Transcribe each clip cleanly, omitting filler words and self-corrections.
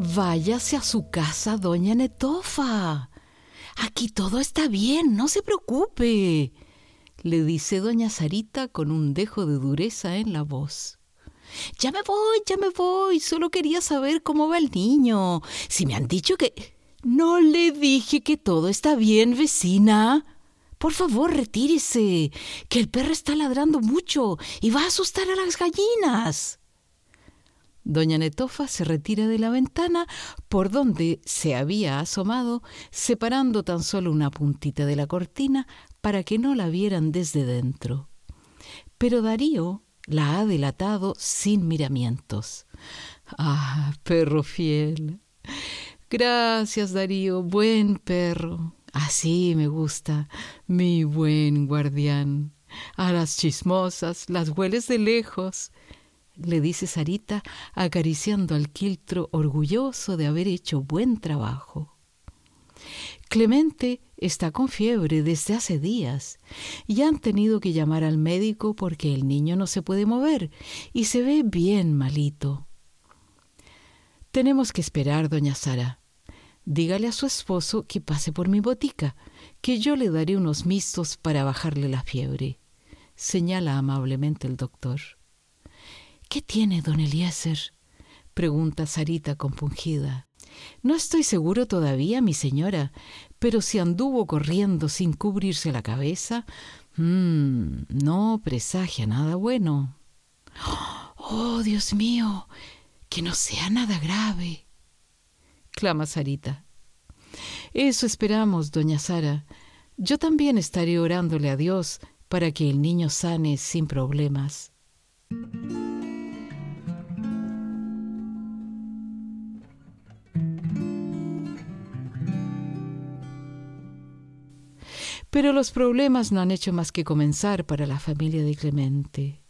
Váyase a su casa, doña Netofa. Aquí todo está bien, no se preocupe, le dice doña Sarita con un dejo de dureza en la voz. Ya me voy, solo quería saber cómo va el niño. Si me han dicho que... No le dije que todo está bien, vecina. Por favor, retírese, que el perro está ladrando mucho y va a asustar a las gallinas. Doña Netofa se retira de la ventana por donde se había asomado, separando tan solo una puntita de la cortina para que no la vieran desde dentro. Pero Darío la ha delatado sin miramientos. ¡Ah, perro fiel! Gracias, Darío, buen perro. Así me gusta, mi buen guardián. A las chismosas las hueles de lejos, le dice Sarita, acariciando al quiltro orgulloso de haber hecho buen trabajo. Clemente está con fiebre desde hace días y han tenido que llamar al médico porque el niño no se puede mover y se ve bien malito. Tenemos que esperar, doña Sara. Dígale a su esposo que pase por mi botica, que yo le daré unos mistos para bajarle la fiebre, señala amablemente el doctor. ¿Qué tiene, don Eliezer?, pregunta Sarita compungida. No estoy seguro todavía, mi señora, pero si anduvo corriendo sin cubrirse la cabeza, no presagia nada bueno. ¡Oh, Dios mío! Que no sea nada grave, clama Sarita. Eso esperamos, doña Sara. Yo también estaré orándole a Dios para que el niño sane sin problemas. Pero los problemas no han hecho más que comenzar para la familia de Clemente.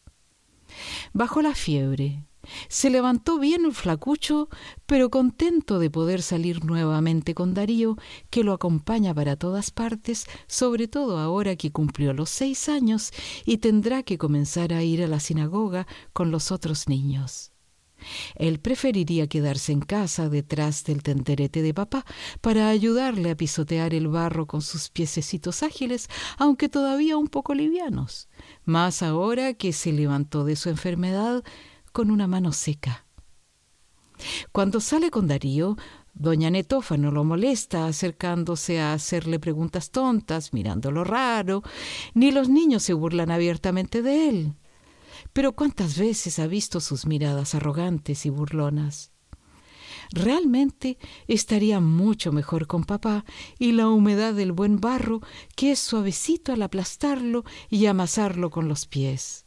Bajó la fiebre. Se levantó bien el flacucho, pero contento de poder salir nuevamente con Darío, que lo acompaña para todas partes, sobre todo ahora que cumplió los 6 años y tendrá que comenzar a ir a la sinagoga con los otros niños. Él preferiría quedarse en casa detrás del tenderete de papá para ayudarle a pisotear el barro con sus piececitos ágiles, aunque todavía un poco livianos, más ahora que se levantó de su enfermedad con una mano seca. Cuando sale con Darío, doña Netofa no lo molesta acercándose a hacerle preguntas tontas, mirándolo raro, ni los niños se burlan abiertamente de él. Pero ¿cuántas veces ha visto sus miradas arrogantes y burlonas? Realmente estaría mucho mejor con papá y la humedad del buen barro, que es suavecito al aplastarlo y amasarlo con los pies.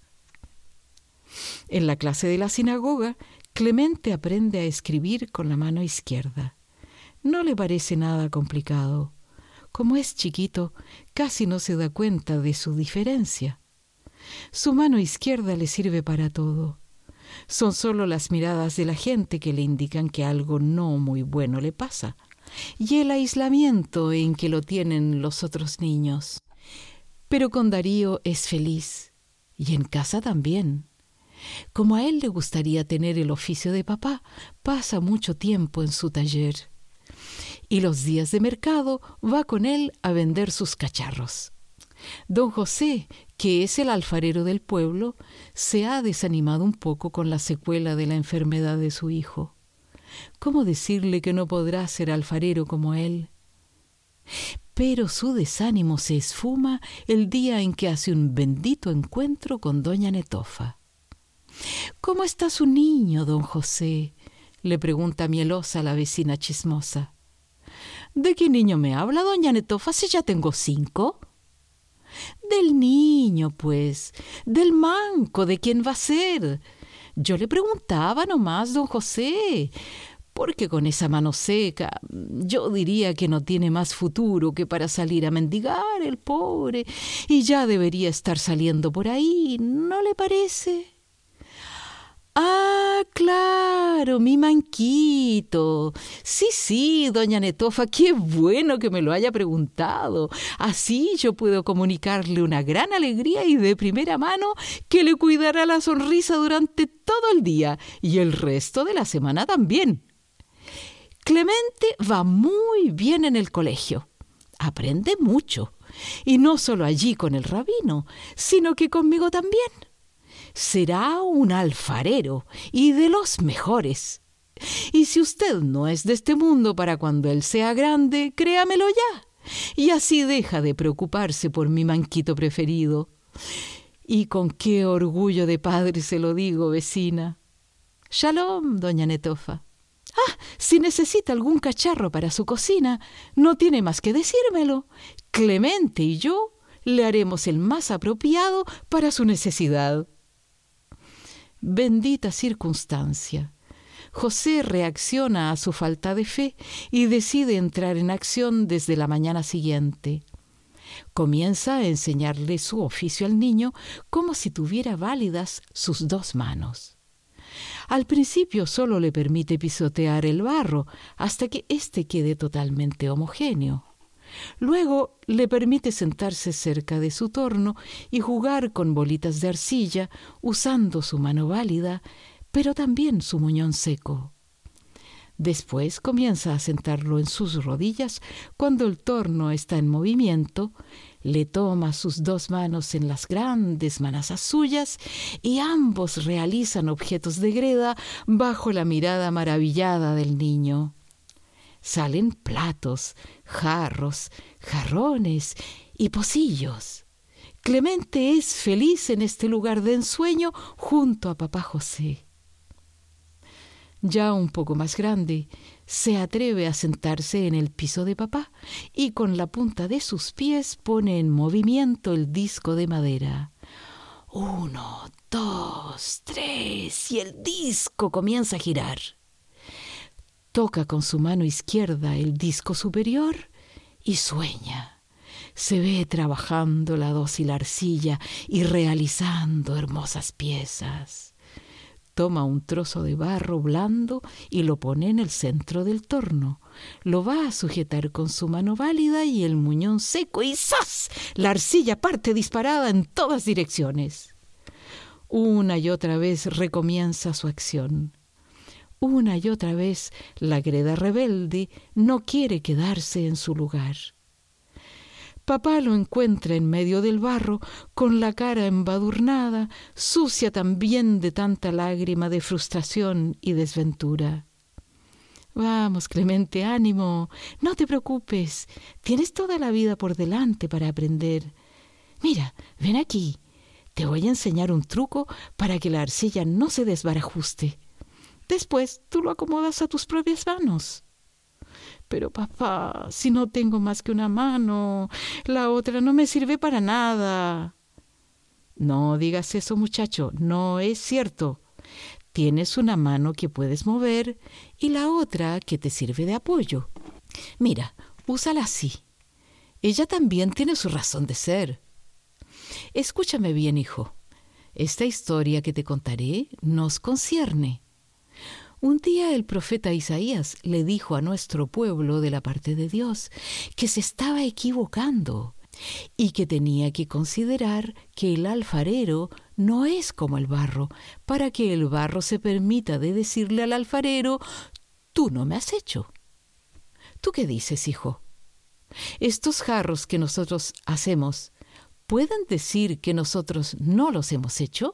En la clase de la sinagoga, Clemente aprende a escribir con la mano izquierda. No le parece nada complicado. Como es chiquito, casi no se da cuenta de su diferencia. Su mano izquierda le sirve para todo. Son solo las miradas de la gente que le indican que algo no muy bueno le pasa, y el aislamiento en que lo tienen los otros niños. Pero con Darío es feliz, y en casa también. Como a él le gustaría tener el oficio de papá, pasa mucho tiempo en su taller. Y los días de mercado va con él a vender sus cacharros. Don José, que es el alfarero del pueblo, se ha desanimado un poco con la secuela de la enfermedad de su hijo. ¿Cómo decirle que no podrá ser alfarero como él? Pero su desánimo se esfuma el día en que hace un bendito encuentro con doña Netofa. ¿Cómo está su niño, don José?, le pregunta mielosa la vecina chismosa. ¿De qué niño me habla, doña Netofa, si ya tengo 5? Del niño, pues, del manco, ¿de quién va a ser? Yo le preguntaba nomás, don José, porque con esa mano seca yo diría que no tiene más futuro que para salir a mendigar el pobre, y ya debería estar saliendo por ahí, ¿no le parece? Ah, claro, mi manquito. Sí, doña Netofa, qué bueno que me lo haya preguntado. Así yo puedo comunicarle una gran alegría y de primera mano que le cuidará la sonrisa durante todo el día y el resto de la semana también. Clemente va muy bien en el colegio. Aprende mucho. Y no solo allí con el rabino, sino que conmigo también. Será un alfarero y de los mejores. Y si usted no es de este mundo para cuando él sea grande, créamelo ya. Y así deja de preocuparse por mi manquito preferido. Y con qué orgullo de padre se lo digo, vecina. Shalom, doña Netofa. Si necesita algún cacharro para su cocina, no tiene más que decírmelo. Clemente y yo le haremos el más apropiado para su necesidad. Bendita circunstancia. José reacciona a su falta de fe y decide entrar en acción desde la mañana siguiente. Comienza a enseñarle su oficio al niño como si tuviera válidas sus 2 manos. Al principio solo le permite pisotear el barro hasta que éste quede totalmente homogéneo. Luego le permite sentarse cerca de su torno y jugar con bolitas de arcilla usando su mano válida, pero también su muñón seco. Después comienza a sentarlo en sus rodillas cuando el torno está en movimiento, le toma sus 2 manos en las grandes manazas suyas y ambos realizan objetos de greda bajo la mirada maravillada del niño. Salen platos, jarros, jarrones y pocillos. Clemente es feliz en este lugar de ensueño junto a papá José. Ya un poco más grande, se atreve a sentarse en el piso de papá y con la punta de sus pies pone en movimiento el disco de madera. 1, 2, 3 y el disco comienza a girar. Toca con su mano izquierda el disco superior y sueña. Se ve trabajando la dócil arcilla y realizando hermosas piezas. Toma un trozo de barro blando y lo pone en el centro del torno. Lo va a sujetar con su mano válida y el muñón seco y ¡zas! La arcilla parte disparada en todas direcciones. Una y otra vez recomienza su acción. Una y otra vez la greda rebelde no quiere quedarse en su lugar. Papá lo encuentra en medio del barro, con la cara embadurnada, sucia también de tanta lágrima de frustración y desventura. Vamos, Clemente, ánimo, no te preocupes, tienes toda la vida por delante para aprender. Mira, ven aquí, te voy a enseñar un truco para que la arcilla no se desbarajuste. Después tú lo acomodas a tus propias manos. Pero papá, si no tengo más que una mano, la otra no me sirve para nada. No digas eso, muchacho, no es cierto. Tienes una mano que puedes mover y la otra que te sirve de apoyo. Mira, úsala así. Ella también tiene su razón de ser. Escúchame bien, hijo. Esta historia que te contaré nos concierne. Un día el profeta Isaías le dijo a nuestro pueblo de la parte de Dios que se estaba equivocando y que tenía que considerar que el alfarero no es como el barro, para que el barro se permita de decirle al alfarero: «Tú no me has hecho». ¿Tú qué dices, hijo? Estos jarros que nosotros hacemos, ¿pueden decir que nosotros no los hemos hecho?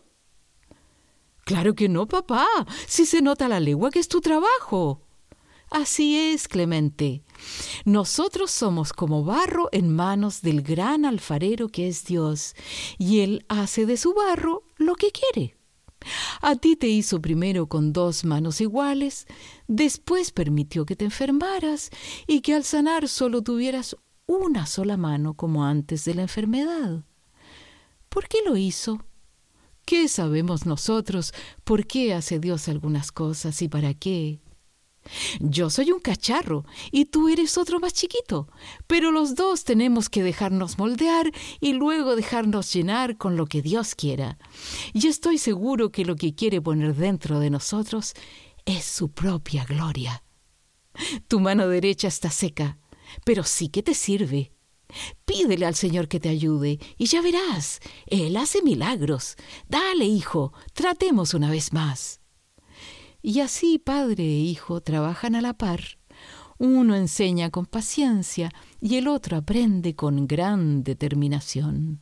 Claro que no, papá, si se nota a la legua que es tu trabajo. Así es, Clemente. Nosotros somos como barro en manos del gran alfarero que es Dios, y Él hace de su barro lo que quiere. A ti te hizo primero con 2 manos iguales, después permitió que te enfermaras y que al sanar solo tuvieras una sola mano como antes de la enfermedad. ¿Por qué lo hizo? ¿Qué sabemos nosotros por qué hace Dios algunas cosas y para qué? Yo soy un cacharro y tú eres otro más chiquito, pero los 2 tenemos que dejarnos moldear y luego dejarnos llenar con lo que Dios quiera. Y estoy seguro que lo que quiere poner dentro de nosotros es su propia gloria. Tu mano derecha está seca, pero sí que te sirve. Pídele al Señor que te ayude y ya verás, Él hace milagros. Dale, hijo, tratemos una vez más. Y así padre e hijo trabajan a la par, Uno enseña con paciencia y el otro aprende con gran determinación.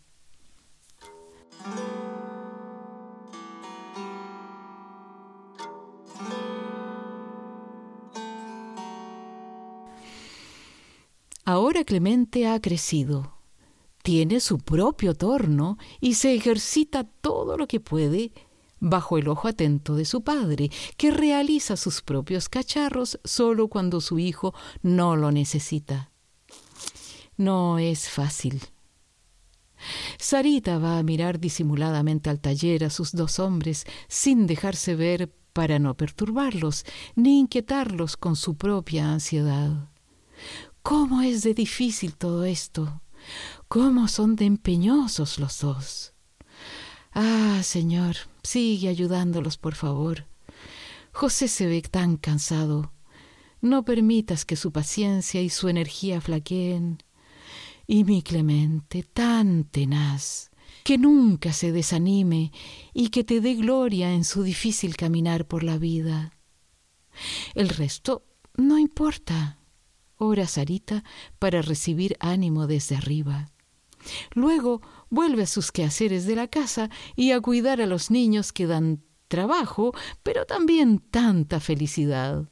Ahora Clemente ha crecido, tiene su propio torno y se ejercita todo lo que puede bajo el ojo atento de su padre, que realiza sus propios cacharros solo cuando su hijo no lo necesita. No es fácil. Sarita va a mirar disimuladamente al taller a sus dos hombres sin dejarse ver para no perturbarlos ni inquietarlos con su propia ansiedad. ¿Cómo es de difícil todo esto? ¿Cómo son de empeñosos los dos? Ah, Señor, sigue ayudándolos, por favor. José se ve tan cansado. No permitas que su paciencia y su energía flaqueen. Y mi Clemente, tan tenaz, que nunca se desanime y que te dé gloria en su difícil caminar por la vida. El resto no importa. Ora Sarita para recibir ánimo desde arriba. Luego vuelve a sus quehaceres de la casa y a cuidar a los niños que dan trabajo, pero también tanta felicidad.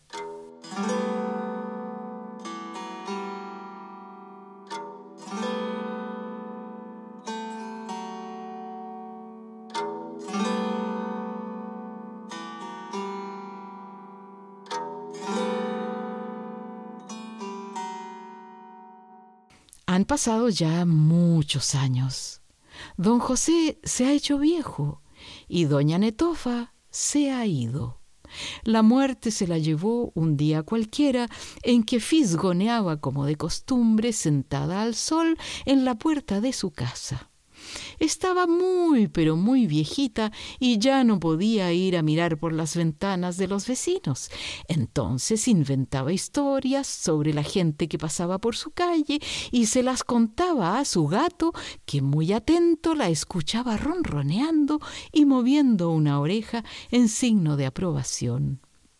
Han pasado ya muchos años. Don José se ha hecho viejo y doña Netofa se ha ido. La muerte se la llevó un día cualquiera en que fisgoneaba como de costumbre sentada al sol en la puerta de su casa. Estaba muy, pero muy viejita y ya no podía ir a mirar por las ventanas de los vecinos. Entonces inventaba historias sobre la gente que pasaba por su calle y se las contaba a su gato, que muy atento la escuchaba ronroneando y moviendo una oreja en signo de aprobación.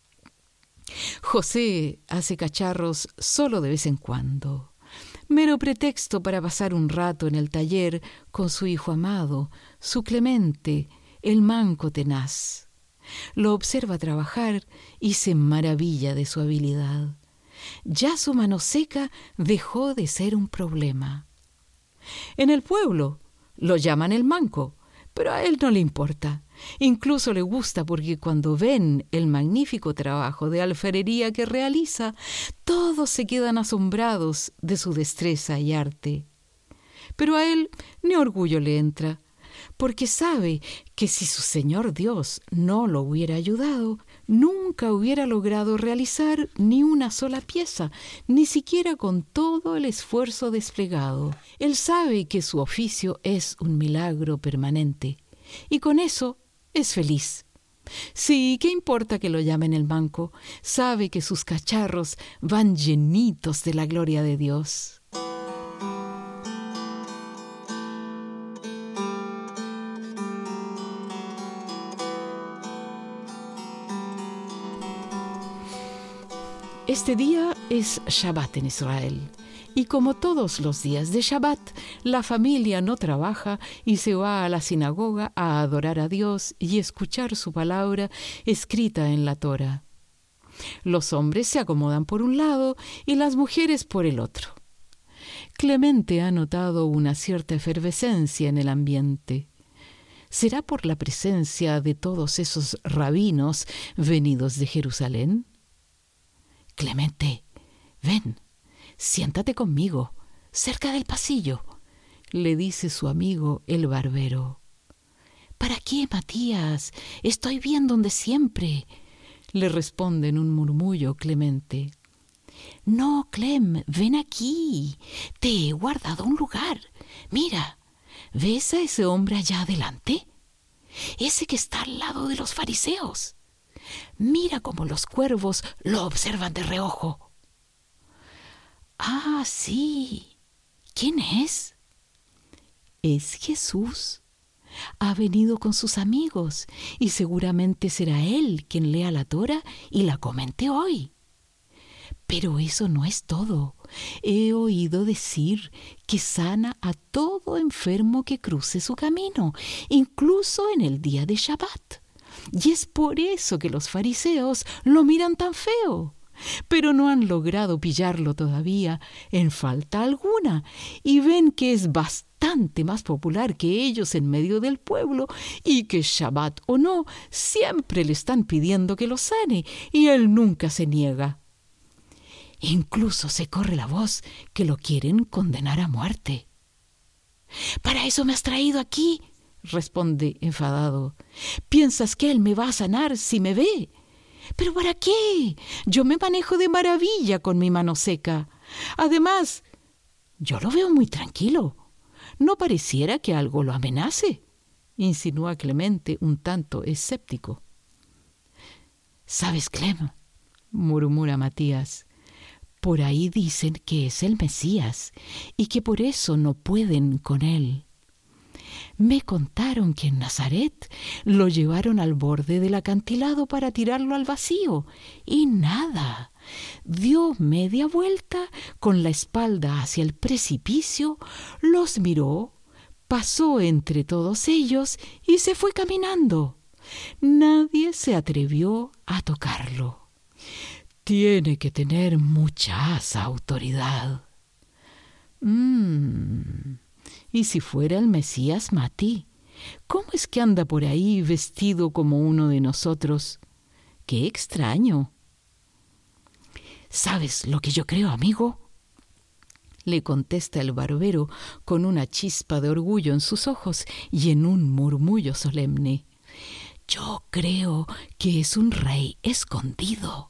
José hace cacharros solo de vez en cuando. Mero pretexto para pasar un rato en el taller con su hijo amado, su Clemente, el manco tenaz. Lo observa trabajar y se maravilla de su habilidad. Ya su mano seca dejó de ser un problema. En el pueblo lo llaman el manco, pero a él no le importa. Incluso le gusta porque cuando ven el magnífico trabajo de alfarería que realiza, todos se quedan asombrados de su destreza y arte. Pero a él ni orgullo le entra, porque sabe que si su Señor Dios no lo hubiera ayudado, nunca hubiera logrado realizar ni una sola pieza, ni siquiera con todo el esfuerzo desplegado. Él sabe que su oficio es un milagro permanente, y con eso es feliz. Sí, ¿qué importa que lo llamen el manco? Sabe que sus cacharros van llenitos de la gloria de Dios. Este día es Shabbat en Israel. Y como todos los días de Shabbat, la familia no trabaja y se va a la sinagoga a adorar a Dios y escuchar su palabra escrita en la Torá. Los hombres se acomodan por un lado y las mujeres por el otro. Clemente ha notado una cierta efervescencia en el ambiente. ¿Será por la presencia de todos esos rabinos venidos de Jerusalén? Clemente, ven. Siéntate conmigo, cerca del pasillo, le dice su amigo el barbero. ¿Para qué, Matías? Estoy bien donde siempre, le responde en un murmullo Clemente. No, Clem, ven aquí. Te he guardado un lugar. Mira, ¿ves a ese hombre allá adelante? Ese que está al lado de los fariseos. Mira cómo los cuervos lo observan de reojo. Ah, sí. ¿Quién es? Es Jesús. Ha venido con sus amigos y seguramente será él quien lea la Torá y la comente hoy. Pero eso no es todo. He oído decir que sana a todo enfermo que cruce su camino, incluso en el día de Shabbat. Y es por eso que los fariseos lo miran tan feo. Pero no han logrado pillarlo todavía en falta alguna, y ven que es bastante más popular que ellos en medio del pueblo, y que Shabbat o no, siempre le están pidiendo que lo sane, y él nunca se niega. Incluso se corre la voz que lo quieren condenar a muerte. «¿Para eso me has traído aquí?», responde enfadado. «¿Piensas que él me va a sanar si me ve? ¿Pero para qué? Yo me manejo de maravilla con mi mano seca. Además, yo lo veo muy tranquilo. No pareciera que algo lo amenace», insinúa Clemente un tanto escéptico. «¿Sabes, Clem?», murmura Matías, «por ahí dicen que es el Mesías y que por eso no pueden con él. Me contaron que en Nazaret lo llevaron al borde del acantilado para tirarlo al vacío, y nada. Dio media vuelta con la espalda hacia el precipicio, los miró, pasó entre todos ellos y se fue caminando. Nadie se atrevió a tocarlo. Tiene que tener mucha autoridad». ¿Y si fuera el Mesías, Mati? ¿Cómo es que anda por ahí vestido como uno de nosotros? ¡Qué extraño! ¿Sabes lo que yo creo, amigo?, le contesta el barbero con una chispa de orgullo en sus ojos y en un murmullo solemne. «Yo creo que es un rey escondido».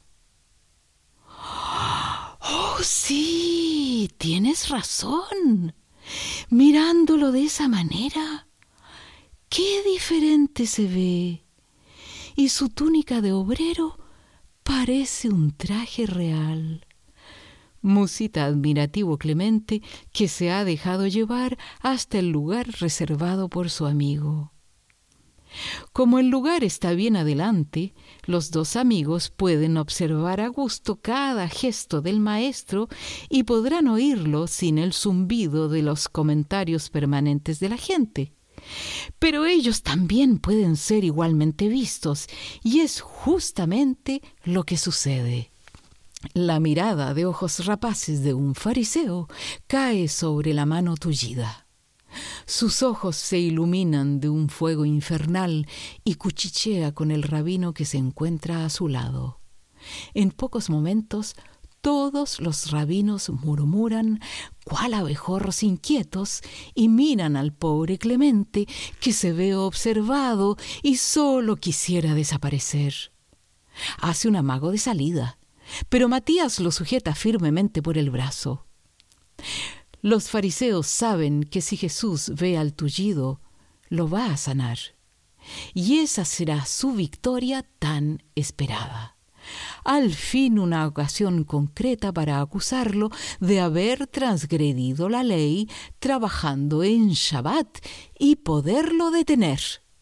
«Oh, sí, tienes razón. Mirándolo de esa manera, qué diferente se ve. Y su túnica de obrero parece un traje real». Musita admirativo Clemente, que se ha dejado llevar hasta el lugar reservado por su amigo. Como el lugar está bien adelante, los dos amigos pueden observar a gusto cada gesto del maestro y podrán oírlo sin el zumbido de los comentarios permanentes de la gente. Pero ellos también pueden ser igualmente vistos, y es justamente lo que sucede. La mirada de ojos rapaces de un fariseo cae sobre la mano tullida. Sus ojos se iluminan de un fuego infernal y cuchichea con el rabino que se encuentra a su lado. En pocos momentos, todos los rabinos murmuran cual abejorros inquietos y miran al pobre Clemente, que se ve observado y solo quisiera desaparecer. Hace un amago de salida, pero Matías lo sujeta firmemente por el brazo. Los fariseos saben que si Jesús ve al tullido, lo va a sanar, y esa será su victoria tan esperada. Al fin una ocasión concreta para acusarlo de haber transgredido la ley trabajando en Shabbat y poderlo detener.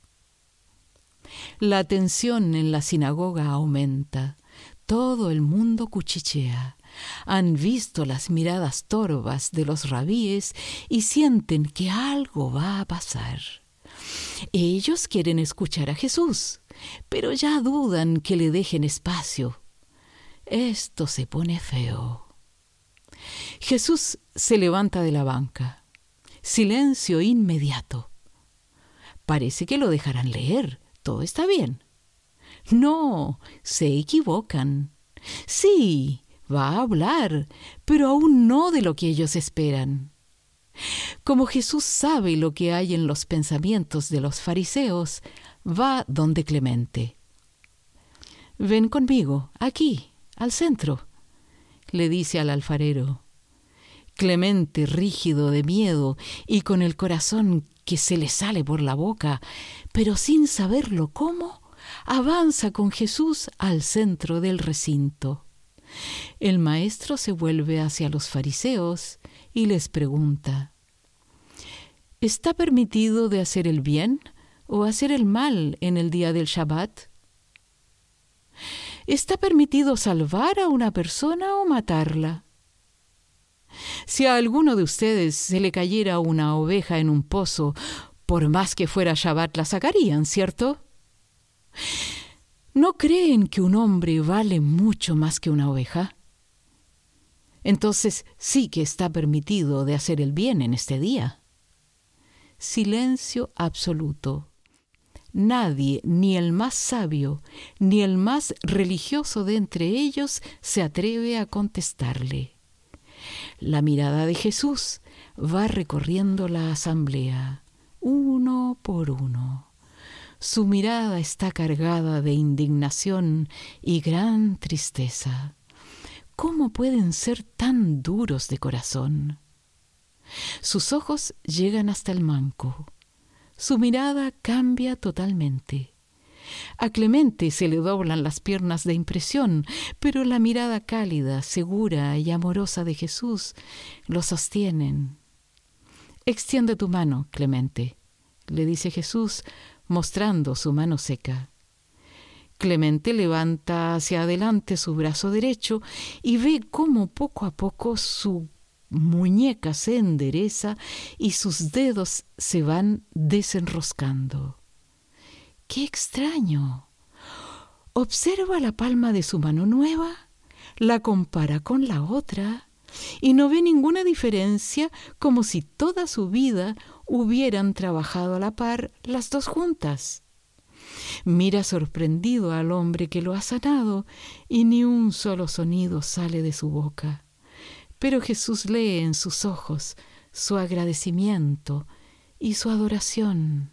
La tensión en la sinagoga aumenta. Todo el mundo cuchichea. Han visto las miradas torvas de los rabíes y sienten que algo va a pasar. Ellos quieren escuchar a Jesús, pero ya dudan que le dejen espacio. Esto se pone feo. Jesús se levanta de la banca. Silencio inmediato. Parece que lo dejarán leer. Todo está bien. No, se equivocan. Sí, va a hablar, pero aún no de lo que ellos esperan. Como Jesús sabe lo que hay en los pensamientos de los fariseos, va donde Clemente. «Ven conmigo, aquí, al centro», le dice al alfarero. Clemente, rígido de miedo y con el corazón que se le sale por la boca, pero sin saberlo cómo, avanza con Jesús al centro del recinto. El maestro se vuelve hacia los fariseos y les pregunta: ¿está permitido de hacer el bien o hacer el mal en el día del Shabbat? ¿Está permitido salvar a una persona o matarla? Si a alguno de ustedes se le cayera una oveja en un pozo, por más que fuera Shabbat la sacarían, ¿cierto? ¿No creen que un hombre vale mucho más que una oveja? Entonces sí que está permitido de hacer el bien en este día. Silencio absoluto. Nadie, ni el más sabio, ni el más religioso de entre ellos, se atreve a contestarle. La mirada de Jesús va recorriendo la asamblea, uno por uno. Su mirada está cargada de indignación y gran tristeza. ¿Cómo pueden ser tan duros de corazón? Sus ojos llegan hasta el manco. Su mirada cambia totalmente. A Clemente se le doblan las piernas de impresión, pero la mirada cálida, segura y amorosa de Jesús lo sostienen. «Extiende tu mano, Clemente», le dice Jesús, mostrando su mano seca. Clemente levanta hacia adelante su brazo derecho y ve cómo poco a poco su muñeca se endereza y sus dedos se van desenroscando. ¡Qué extraño! Observa la palma de su mano nueva, la compara con la otra y no ve ninguna diferencia, como si toda su vida hubieran trabajado a la par las dos juntas. Mira sorprendido al hombre que lo ha sanado y ni un solo sonido sale de su boca. Pero Jesús lee en sus ojos su agradecimiento y su adoración.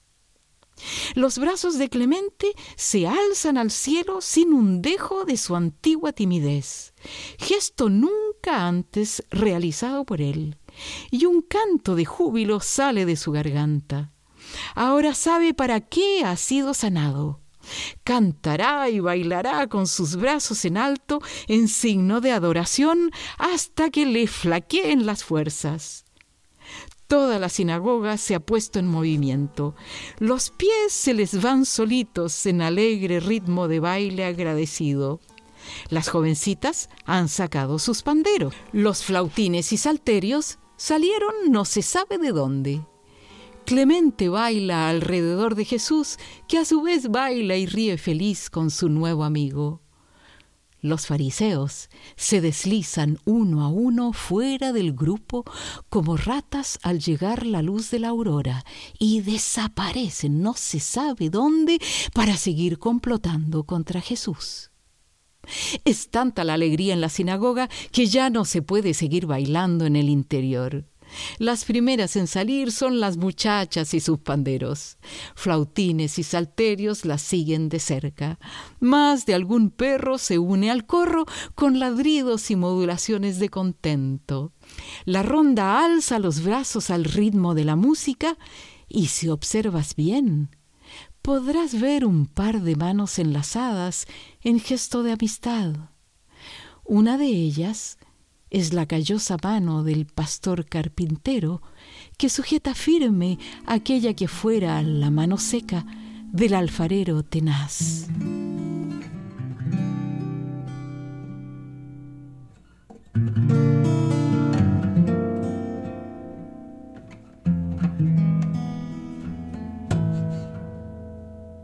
Los brazos de Clemente se alzan al cielo sin un dejo de su antigua timidez, gesto nunca antes realizado por él, y un canto de júbilo sale de su garganta. Ahora sabe para qué ha sido sanado. Cantará y bailará con sus brazos en alto en signo de adoración hasta que le flaqueen las fuerzas. Toda la sinagoga se ha puesto en movimiento. Los pies se les van solitos en alegre ritmo de baile agradecido. Las jovencitas han sacado sus panderos. Los flautines y salterios salieron no se sabe de dónde. Clemente baila alrededor de Jesús, que a su vez baila y ríe feliz con su nuevo amigo. Los fariseos se deslizan uno a uno fuera del grupo como ratas al llegar la luz de la aurora y desaparecen no se sabe dónde para seguir complotando contra Jesús. Es tanta la alegría en la sinagoga que ya no se puede seguir bailando en el interior. Las primeras en salir son las muchachas y sus panderos. Flautines y salterios las siguen de cerca. Más de algún perro se une al corro con ladridos y modulaciones de contento. La ronda alza los brazos al ritmo de la música y si observas bien, podrás ver un par de manos enlazadas en gesto de amistad. Una de ellas es la callosa mano del pastor carpintero que sujeta firme aquella que fuera la mano seca del alfarero tenaz.